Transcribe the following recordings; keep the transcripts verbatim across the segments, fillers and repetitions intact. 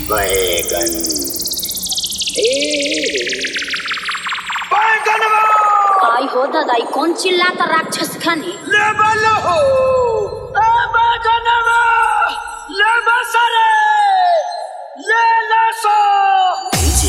बैगन आई हो दादा कौन चिल्लाता राक्षस खानी ले बलो हो ए बैगनवा ले बसरे ले लसो जी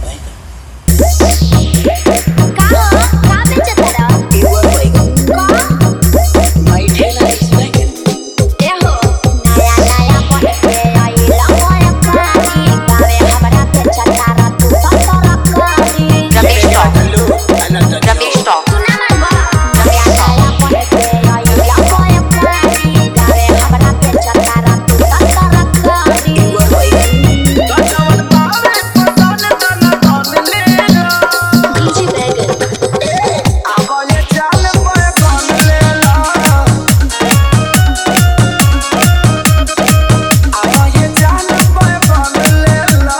बैगन का हो का बेचत रहा इवर बैगन का माय ठेला इज बैगन ए हो नया नया पढ़े के आई लंगोय पानी गावे हमरा के चटारा तू तो तरकारी रमेश टॉक अनंत रमेश टॉक तू ना मन बा नया नया पढ़े के आई लंगोय पानी गावे हमरा के चटारा तू तो तरकारी इवर बैगन कटवन पावे पसन तन तन ले लो डीजे बैगन आवा ये चाल बैगन ले लो आवा ये चाल बैगन ले लो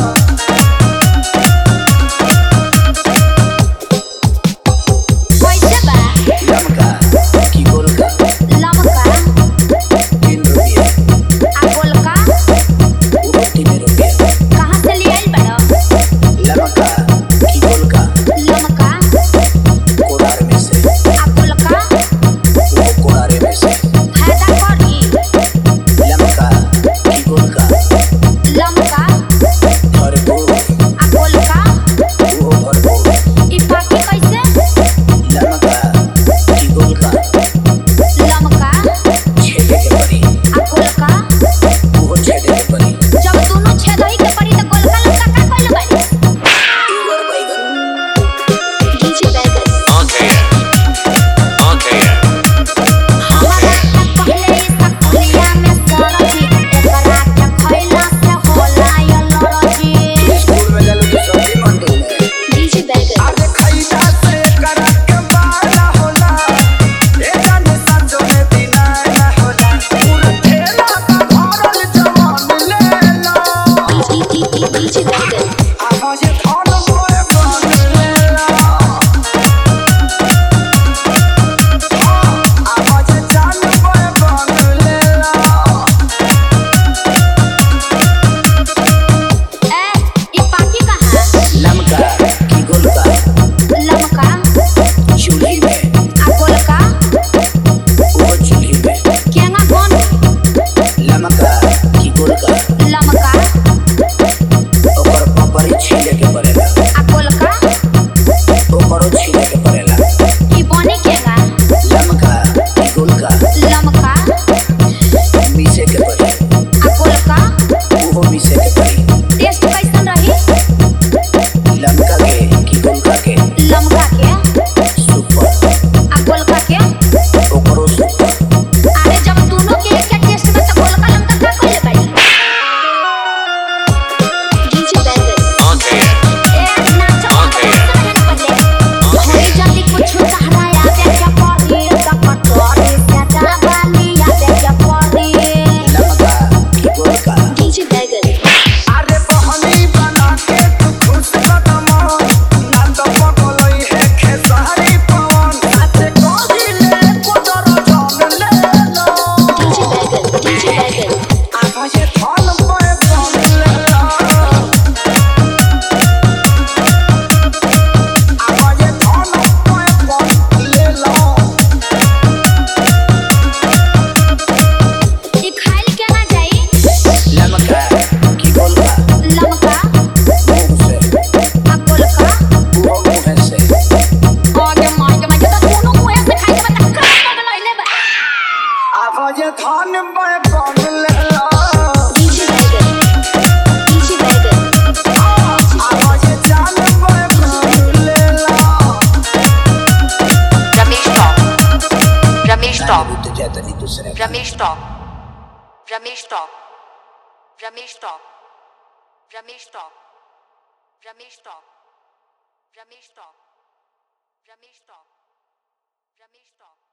कैसे बा लमका की गोलका लमका तीन रुपया आ गोलका वो तीन रुपया कहाँ से ले आइल बड़ा लमका की गोलका लमका कोड़ार में से आ गोलका वो कोड़ारे में से फायदा करी लमका की गोलका लमका भरपूर आ गोलका वो भरपूर ई पाकी कैसे लमका की गोलका लमका छेदे के परी आ गोलका वो छेदे के परी जब दोनों छेदही के पड़ी त गोलका लमका का कइल बाड़ी इवर बैगन डीजे बैगन Okay. Okay. हमारा तक पहले ई सकुलिया में सरजी एकरा के खइला से होला या लड़जी स्कूल में जालो तो सब्जी मंडी में डीजे बैगन आज खैदा से करा के बाला होला ए जाने सांझो में दिना ना होला पूरा ठेला का भरल जवान ले लो डीजे बैगन आवाज थान मोए बन ले लो आवाज जान मोए बन ले लो ए ई पाकी कहाँ लमका की गोलका लमका चूल्ही में आ गोलका वो चूल्ही में केंगा कौन लमका की गोलका लमका ओकर पपरी छीले के पड़ेला आ गोलका ओकरो छीले के पड़ेला ई बनी केंगा लमका की गोलका लमका मीसे के पड़ी आ गोलका वो मीसे के पड़ी टेस्ट कैसन रही लमका के की गोलका के लमका के सुपर आ गोलका के ओकरो सुपर अरे जब दोनों के एक एक टेस्ट में तो गोलका लमका का कइले बाड़ी डीजे बैगन Okay. ए नाच Okay. पहले होई जल्दी कुछ कहराया दे के पड़ी त कटोरी से डाबाली या दे के पड़ी लमका की गोलका डीजे बैगन अरे बहनी बना के तू खुश कदम ना तो पगलई है खेसारी पवन आते कोही ले कोदर जान ले लो डीजे बैगन डीजे बैगन आवाज थान मोए बन ले लो आवाज थान मोए बन ले लो ई खाइल के ना जाई लमका की गोलका लमका मुंह से आ गोलका वो मुंह से आगे मार के मैं तो दोनों मुंह से खाई के बता का पगलइले बा आवाज थान मोए बन ले लो डीजे बैगन डीजे बैगन आवाज जान मोए बन ले लो रमेश टॉक रमेश टॉक तो जाता नहीं दूसरे Ramesh talk Ramesh talk Ramesh talk Ramesh talk Ramesh talk Ramesh talk Ramesh talk Ramesh talk